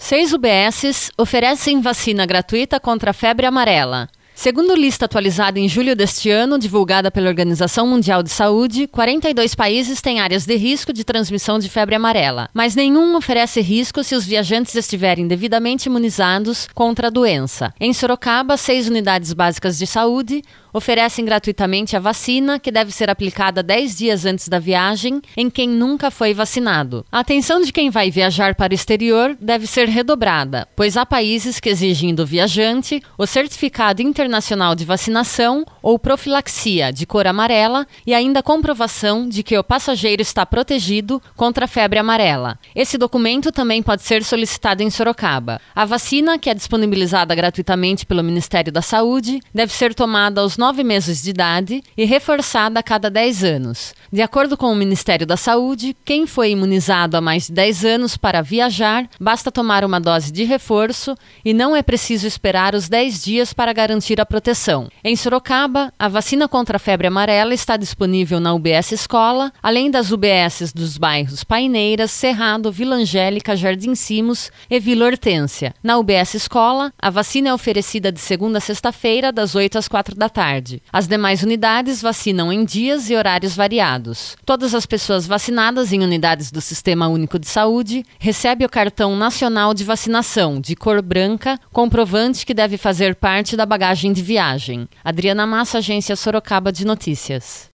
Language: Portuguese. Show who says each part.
Speaker 1: 6 UBSs oferecem vacina gratuita contra a febre amarela. Segundo lista atualizada em julho deste ano, divulgada pela Organização Mundial de Saúde, 42 países têm áreas de risco de transmissão de febre amarela, mas nenhum oferece risco se os viajantes estiverem devidamente imunizados contra a doença. Em Sorocaba, 6 unidades básicas de saúde oferecem gratuitamente a vacina, que deve ser aplicada 10 dias antes da viagem em quem nunca foi vacinado. A atenção de quem vai viajar para o exterior deve ser redobrada, pois há países que exigem do viajante o certificado internacional de vacinação ou profilaxia de cor amarela e ainda comprovação de que o passageiro está protegido contra a febre amarela. Esse documento também pode ser solicitado em Sorocaba. A vacina, que é disponibilizada gratuitamente pelo Ministério da Saúde, deve ser tomada aos 9 meses de idade e reforçada a cada 10 anos. De acordo com o Ministério da Saúde, quem foi imunizado há mais de 10 anos para viajar, basta tomar uma dose de reforço e não é preciso esperar os 10 dias para garantir a proteção. Em Sorocaba, a vacina contra a febre amarela está disponível na UBS Escola, além das UBSs dos bairros Paineiras, Cerrado, Vila Angélica, Jardim Simos e Vila Hortência. Na UBS Escola, a vacina é oferecida de segunda a sexta-feira, das 8 às 4 da tarde. As demais unidades vacinam em dias e horários variados. Todas as pessoas vacinadas em unidades do Sistema Único de Saúde recebem o cartão nacional de vacinação, de cor branca, comprovante que deve fazer parte da bagagem de viagem. Adriana Massa, Agência Sorocaba de Notícias.